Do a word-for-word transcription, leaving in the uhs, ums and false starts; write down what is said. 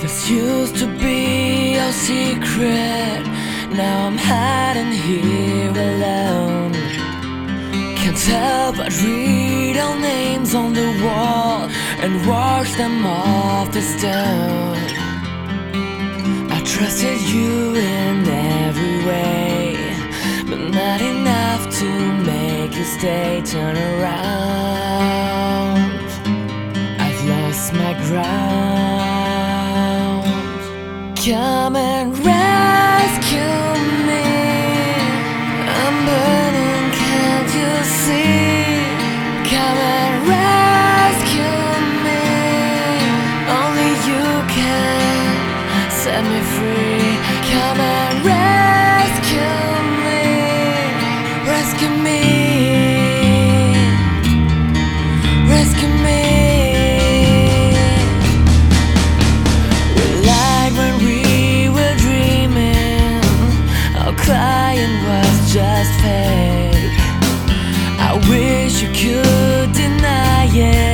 This used to be our secret. Now I'm hiding here alone. Can't help but read our names on the wall and wash them off the stone. I trusted you in every way, but not enough to make you stay. Turn around, I've lost my ground. Come and rescue me. I'm burning, can't you see? Come and rescue me. Only you can set me free. Come and rescue me. Rescue me. Rescue me. We lied when we were dreaming. Our crying was just fake. I wish you could deny it.